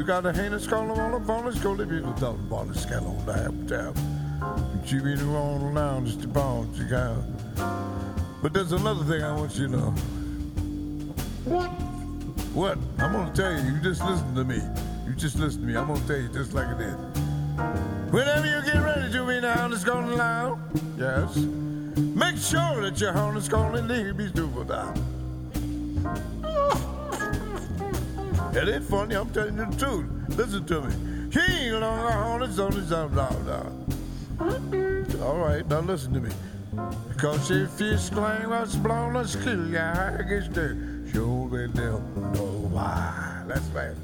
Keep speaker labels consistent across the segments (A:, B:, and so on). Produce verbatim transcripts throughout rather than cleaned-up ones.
A: You got a heinous column on a bonus, go to be the double bonus scale on the half tap. You be the wrong now, just the bounce you got. But there's another thing I want you to know. What? I'm gonna tell you, you just listen to me. You just listen to me. I'm gonna tell you just like it is. Whenever you get ready to be down, it's gonna loud. Yes. Make sure that your horn is calling the be stupid down. It ain't funny, I'm telling you the truth. Listen to me. King along our horn is on his arm loud down. All right, now listen to me. Because if you exclaim what's blown, let's kill you. I guess they sure they don't know why. That's right.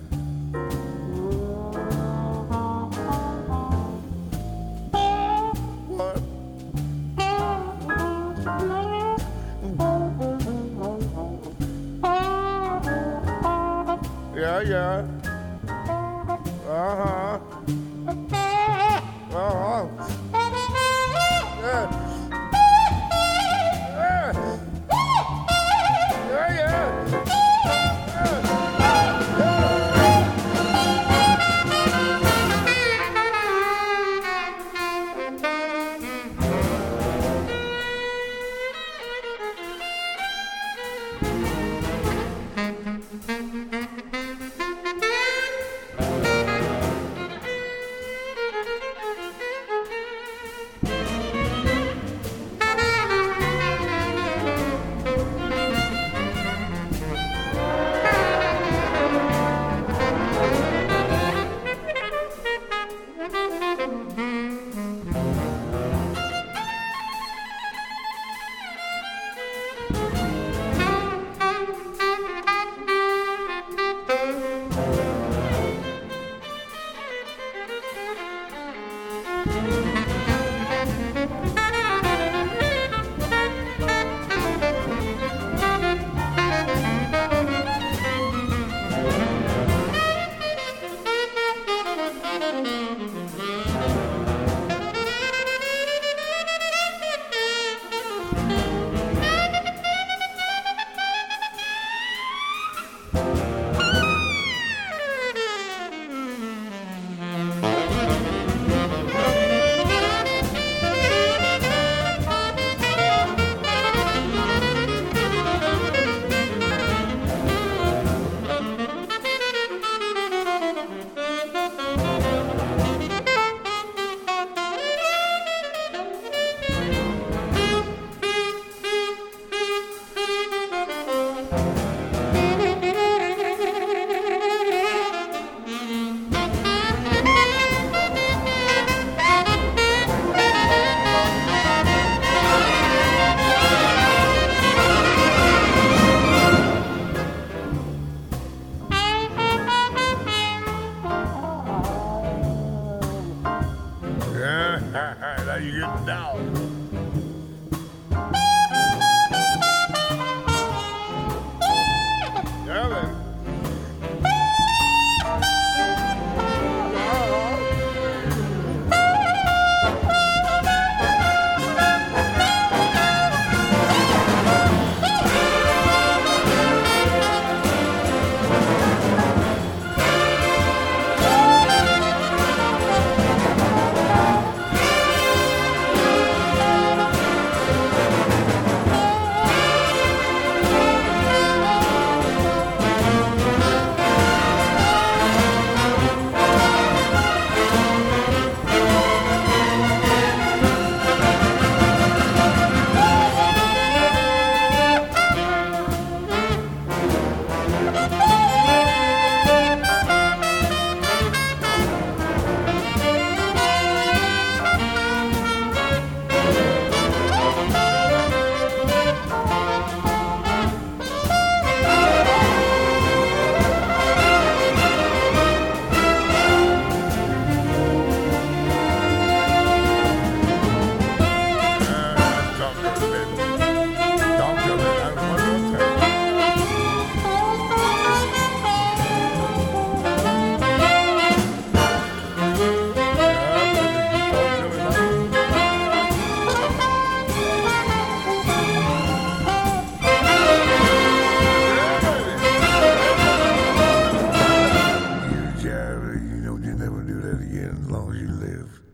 A: What? Yeah, yeah. Uh-huh. Uh-huh. Yeah. as long as you live.